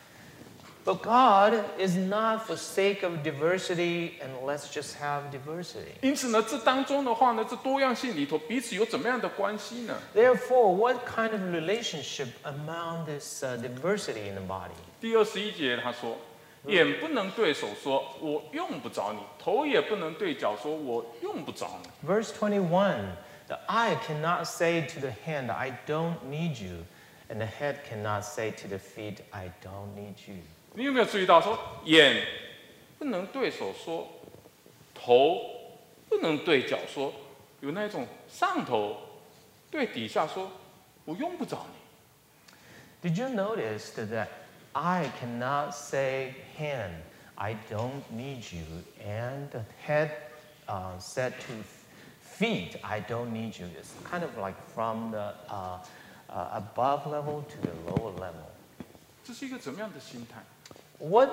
But God is not for sake of diversity and let's just have diversity. 因此呢，这当中的话呢，这多样性里头彼此有怎么样的关系呢？ Therefore, what kind of relationship among this diversity in the body? 第21节他说：眼不能对手说我用不着你，头也不能对脚说我用不着你。 Verse 21, the eye cannot say to the hand, I don't need you, and the head cannot say to the feet, I don't need you. 你有没有注意到说，眼不能对手说，头不能对脚说，有那种上头对底下说，我用不着你。 Did you notice that eye cannot say hand, I don't need you, and the head said to feet, I don't need you. It's kind of like from the above level to the lower level. 这是一个怎么样的心态？ What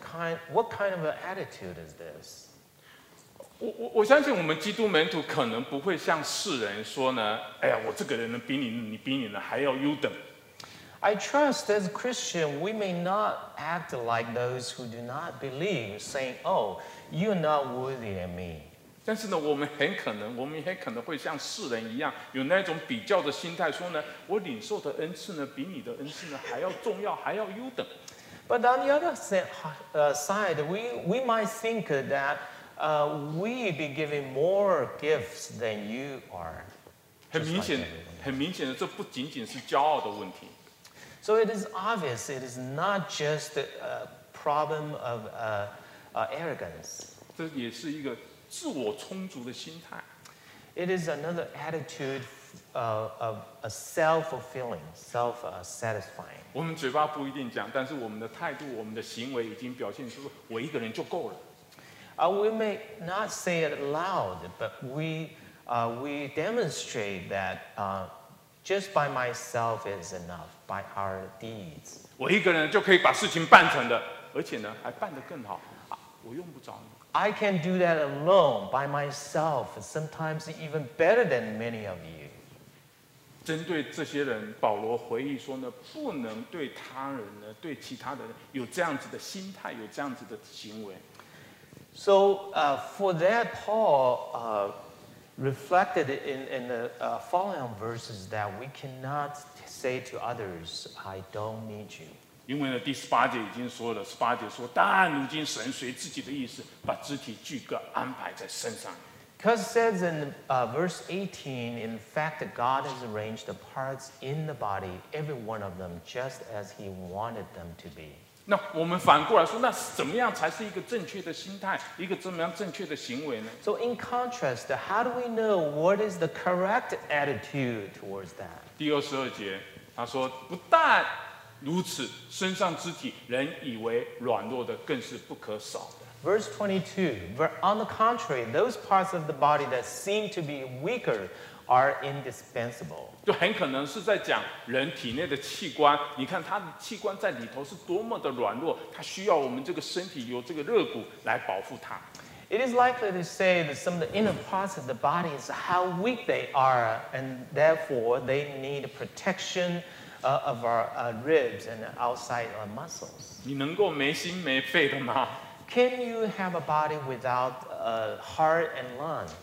kind of an attitude is this? 我相信我们基督门徒可能不会像世人说呢，哎呀，我这个人呢比你比你呢还要优等。 I trust as a Christian, we may not act like those who do not believe, saying, oh, you're not worthy of me. 但是呢，我们也可能会像世人一样，有那种比较的心态，说呢，我领受的恩赐呢，比你的恩赐呢还要重要，还要优等。 But on the other side, we might think that we be giving more gifts than you are. 很明显 Just like everyone. 很明显的，这不仅仅是骄傲的问题， So it is obvious it is not just a problem of arrogance. 这也是一个自我充足的心态。 It is another attitude of a self-fulfilling, self-satisfying. 我们嘴巴不一定讲，但是我们的态度、我们的行为已经表现出我一个人就够了。 We may not say it loud, but we demonstrate that just by myself is enough, by our deeds. 我一个人就可以把事情办成的，而且呢还办得更好啊！我用不着你。 I can do that alone, by myself, sometimes even better than many of you. 针对这些人，保罗回忆说呢，不能对他人呢，对其他的人有这样子的心态，有这样子的行为。 So for that, Paul reflected in the following verses that we cannot say to others, I don't need you. 因为呢，第18节已经说了，18节说，但如今神随自己的意思，把肢体俱各安排在身上。 Because it says in verse 18, in fact, God has arranged the parts in the body, every one of them, just as He wanted them to be. 那我们反过来说，那怎么样才是一个正确的心态，一个怎么样正确的行为呢？ So in contrast, how do we know what is the correct attitude towards that? 第22节，他说，不但如此，身上肢体人以为软弱的，更是不可少的。 Verse 22, but on the contrary, those parts of the body that seem to be weaker are indispensable. 就很可能是在讲人体内的器官，你看他的器官在里头是多么的软弱，他需要我们这个身体有这个肋骨来保护它。 It is likely to say that some of the inner parts of the body is how weak they are, and therefore they need protection of our ribs and outside muscles. 你能够没心没肺的吗？ Can you have a body without heart and lung?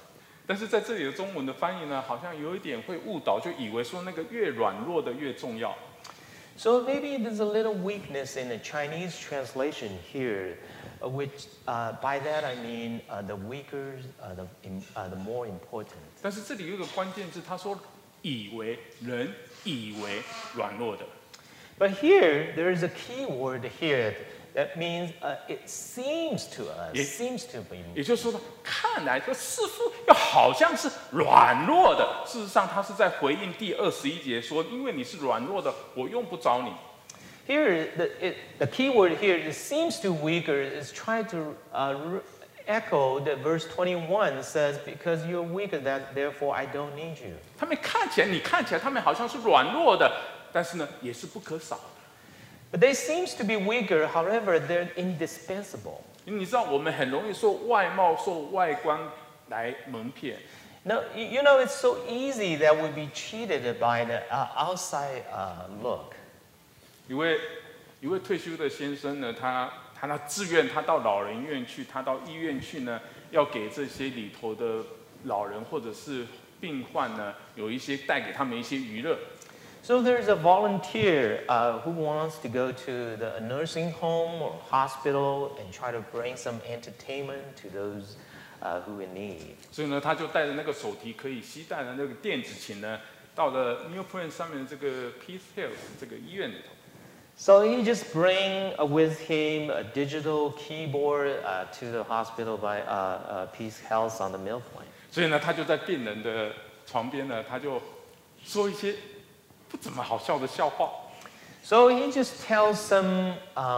但是在这里的中文的翻译呢，好像有一点会误导，就以为说那个越软弱的越重要。 So maybe there's a little weakness in the Chinese translation here, which by that I mean the weaker, the more important. 但是这里有一个关键字，他说以为人以为软弱的。 But here, there is a key word here that means it seems to us, Ye- seems to be. 也就是说呢，看来就似乎又好像是软弱的。事实上，他是在回应第21节说：“因为你是软弱的，我用不着你。” Here, the key word here, it seems to weaker, is trying to echo that verse 21 says, because you're weaker, that therefore I don't need you. 他们你看起来他们好像是软弱的，但是呢，也是不可少的。 But they seems to be weaker, however, they're indispensable. 你知道，我们很容易受外貌、受外观来蒙骗。 Now, you know, it's so easy that we be cheated by the outside look. 一位退休的先生呢，他自愿，他到老人院去，他到医院去呢，要给这些里头的老人或者是病患呢，有一些带给他们一些娱乐。 So there's a volunteer who wants to go to the nursing home or hospital and try to bring some entertainment to those who in need. 所以呢，他就带着那个手提可以携带的那个电子琴呢，到了 New Point 上面的这个 Peace Health 这个医院里头。 So he just bring with him a digital keyboard to the hospital by Peace Health on the Mill Point. 所以呢，他就在病人的床边呢，他就说一些不怎么好笑的笑话。 So he just tells some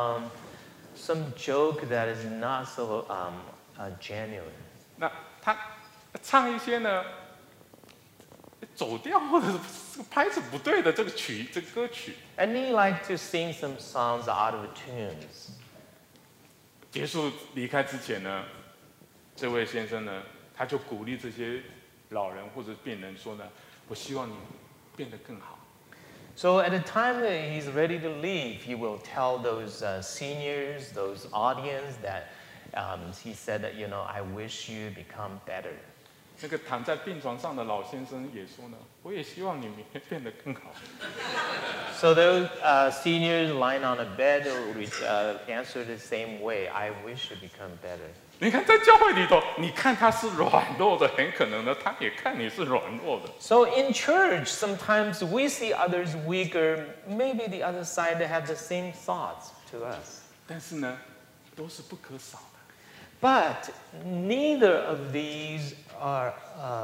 joke that is not so genuine. 那他唱一些呢走调或者是拍子不对的这个歌曲。 And he liked to sing some songs out of tunes. 结束离开之前呢，这位先生呢，他就鼓励这些老人或者病人说呢：“我希望你变得更好。” So at the time that he's ready to leave, he will tell those seniors, those audience that he said that, you know, I wish you become better. 那个躺在病床上的老先生也说呢：“我也希望你变得更好。” So those seniors lying on a bed will answer the same way. I wish you become better. 你看在教会里头，你看他是软弱的，很可能呢，他也看你是软弱的。 So in church, sometimes we see others weaker. Maybe the other side they have the same thoughts to us. 但是呢，都是不可少的。 But neither of these are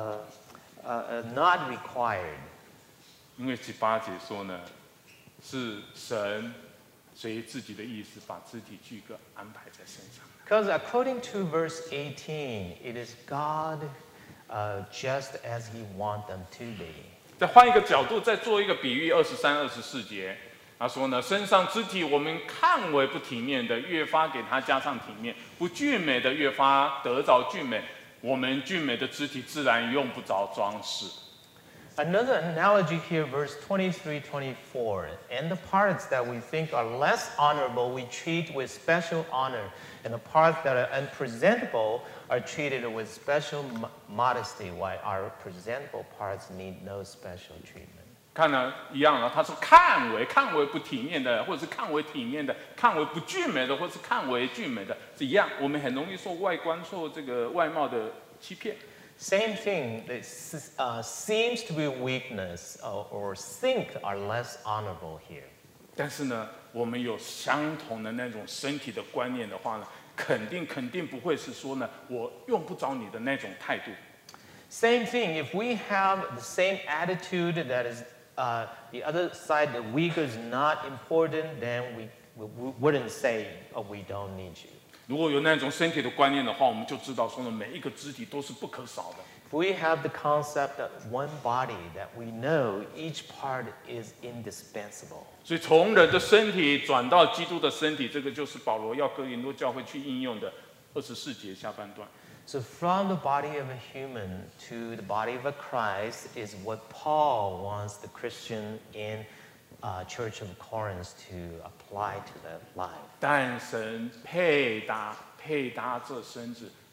not required. 因为18节说呢，是神随自己的意思把肢体俱各安排在身上。 Because according to verse 18, it is God just as He wants them to be. 再换一个角度，再做一个比喻，23、24节，他说呢，身上肢体我们看为不体面的，越发给它加上体面；不俊美的，越发得着俊美。我们俊美的肢体自然用不着装饰。 Another analogy here, verse 23, 24. And the parts that we think are less honorable, we treat with special honor. And the parts that are unpresentable are treated with special modesty, while our presentable parts need no special treatment. 看呢，一样了。他说看为不体面的，或者是看为体面的，看为不俊美的，或者是看为俊美的，是一样。我们很容易受外观、受这个外貌的欺骗。 Same thing, this seems to be weakness or think are less honorable here. 但是呢，我们有相同的那种身体的观念的话呢，肯定不会是说呢，我用不着你的那种态度。 Same thing, if we have the same attitude that is the other side, the weaker is not important, then we wouldn't say, oh, we don't need you. 如果有那种身体的观念的话，我们就知道说呢，每一个肢体都是不可少的。 If we have the concept of one body, that we know each part is indispensable. 所以从人的身体转到基督的身体，这个就是保罗要哥林多教会去应用的24节下半段。 So from the body of a human to the body of a Christ is what Paul wants the Christian in Church of Corinth to apply to their life. 但神配搭这身子，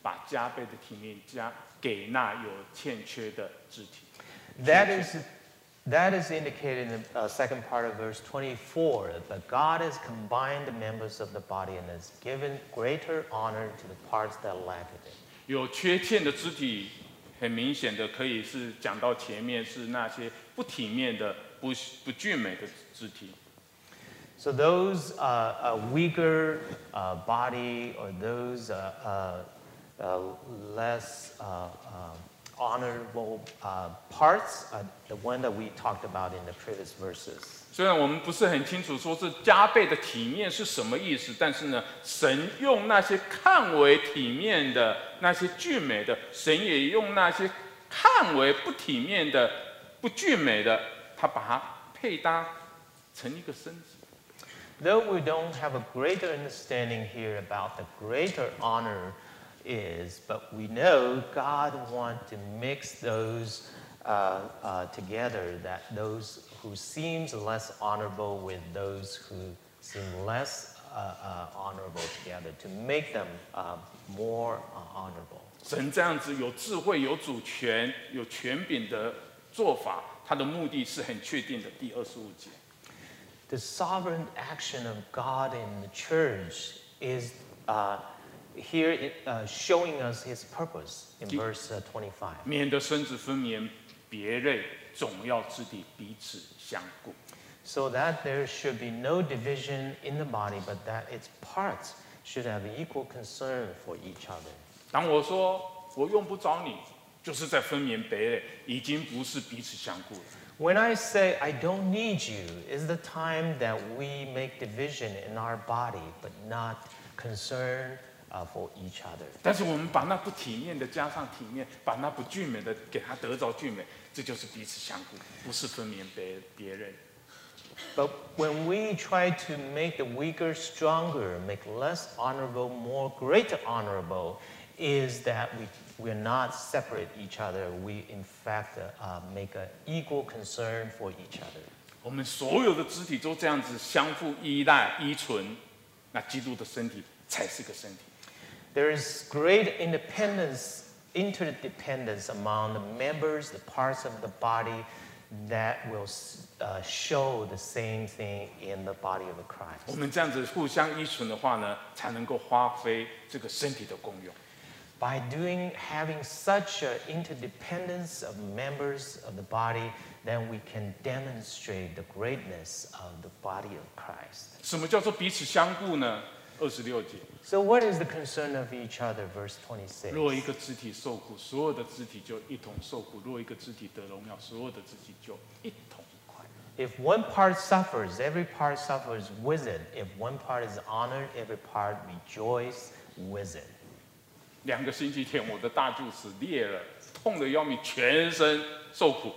把加倍的体面给那有欠缺的肢体。 That is indicated in the second part of verse 24. But God has combined the members of the body and has given greater honor to the parts that lack it. 有缺陷的肢体，很明显的可以是讲到前面是那些不体面的、不俊美的肢体。 So those weaker body or those less honorable parts are the one that we talked about in the previous verses. 虽然我们不是很清楚说是加倍的体面是什么意思，但是呢，神用那些看为体面的、那些俊美的，神也用那些看为不体面的、不俊美的，他把它配搭成一个身子。 Though we don't have a greater understanding here about the greater honor is, but we know God wants to mix those together, that those who seems less honorable with those who seem less honorable together, to make them more honorable. 神这样子有智慧、有主权、有权柄的做法，他的目的是很确定的。第25节。 The sovereign action of God in the church is here showing us His purpose in verse 25. 免得身子分明别类，总要肢体彼此相顾。 So that there should be no division in the body, but that its parts should have equal concern for each other. 当我说我用不着你，就是在分明别类，已经不是彼此相顾了。 When I say I don't need you, is the time that we make division in our body, but not concern for each other. 但是我们把那不体面的加上体面，把那不俊美的给它得着俊美，这就是彼此相顾，不是分明别人。 But when we try to make the weaker stronger, make less honorable more greater honorable, is that we're not separate each other. We in fact make an equal concern for each other. 我们所有的肢体都这样子相互依赖、依存，那基督的身体才是个身体。 There is great interdependence among the members, the parts of the body that will show the same thing in the body of Christ. 我们这样子互相依存的话呢，才能够发挥这个身体的功用。 By having such an interdependence of members of the body, then we can demonstrate the greatness of the body of Christ. 什么叫做彼此相顾呢？26节。 So what is the concern of each other? Verse 26. 若一个肢体受苦，所有的肢体就一同受苦；若一个肢体得荣耀，所有的肢体就一同快乐。 If one part suffers, every part suffers with it. If one part is honored, every part rejoices with it. 2个星期前，我的大臼齿裂了，痛得要命，全身受苦。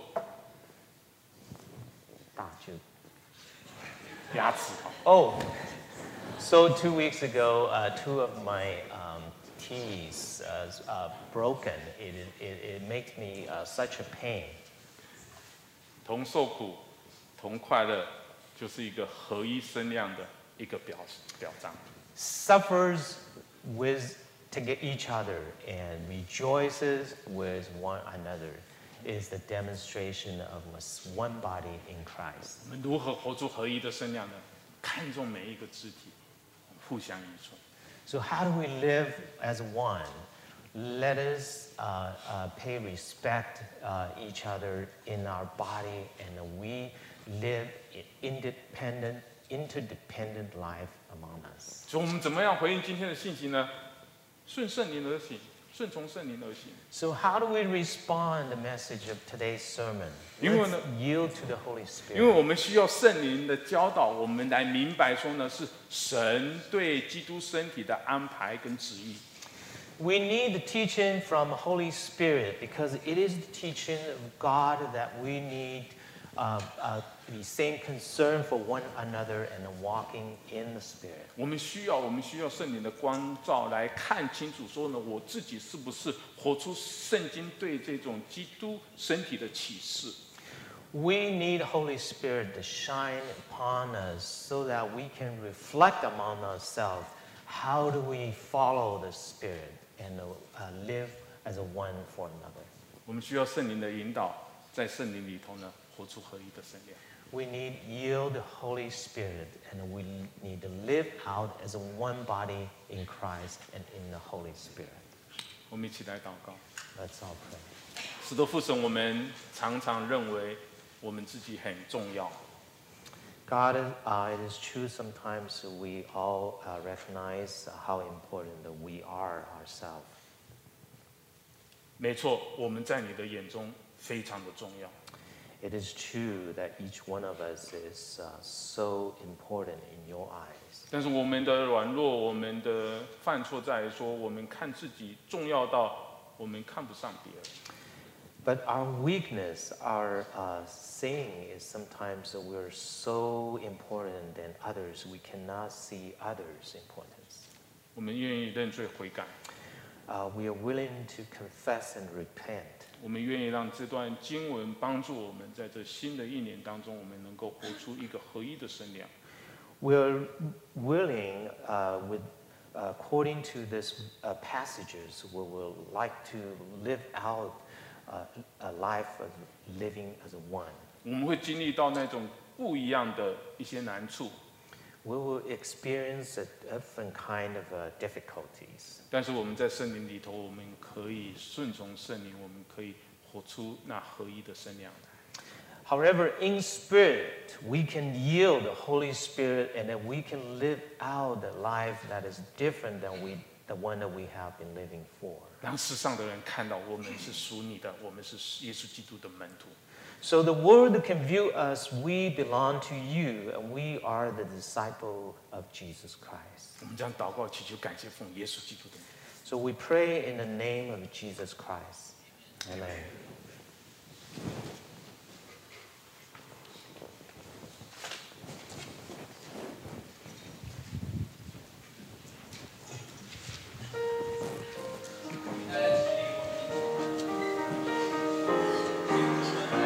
牙齿。 Oh, so 2 weeks ago, 2 of my teeth broken. It makes me such a pain. 同受苦，同快乐，就是一个合一声量的一个表彰。 Suffers with to get each other and rejoices with one another is the demonstration of one body in Christ. 我们如何活出合一的声量呢？看重每一个肢体，互相依存。 So how do we live as one? Let us pay respect each other in our body, and we live interdependent life among us. 所以我们怎么样回应今天的信息呢？顺圣灵而行，顺从圣灵而行。 So how do we respond the message of today's sermon? 因为呢， Let's yield to the Holy 因为 Spirit. 我们需要圣灵的教导，我们来明白说呢，是神对基督身体的安排跟旨意。 We need the teaching from the Holy Spirit because it is the teaching of God that we need the same concern for one another and walking in the Spirit. 我们需要圣灵的光照来看清楚，说呢，我自己是不是活出圣经对这种基督身体的启示。 We need Holy Spirit to shine upon us so that we can reflect among ourselves. How do we follow the Spirit and live as a one for another. 我们需要圣灵的引导，在圣灵里头呢，活出合一的生量。 We need yield the Holy Spirit, and we need to live out as a one body in Christ and in the Holy Spirit. 我们一起来祷告。 Let's all pray. 使得父神，我们常常认为我们自己很重要， God, it is true sometimes we all recognize how important that we are ourselves. 没错，我们在你的眼中非常的重要。 It is true that each one of us is so important in your eyes. 但是我们的软弱，我们的犯错在于说，我们看自己重要到我们看不上别人。 But our weakness, our sin is sometimes that we're so important than others. We cannot see others' importance. 我们愿意认罪悔改， We are willing to confess and repent. 我们愿意让这段经文帮助我们，在这新的一年当中，我们能够活出一个合一的生量。 We're willing, according to these passages, we will like to live out a life of living as a one. 我们会经历到那种不一样的一些难处， We will experience a different kind of difficulties. 但是我们在圣灵里头，我们可以顺从圣灵，我们可以活出那合一的生量来。 However, in spirit, we can yield the Holy Spirit and then we can live out the life that is different than the one that we have been living for. 让世上的人看到我们是属你的，我们是耶稣基督的门徒。 So the world can view us, we belong to you, and we are the disciple of Jesus Christ. 我们将祷告祈求感谢奉耶稣基督的名。 So we pray in the name of Jesus Christ. Amen.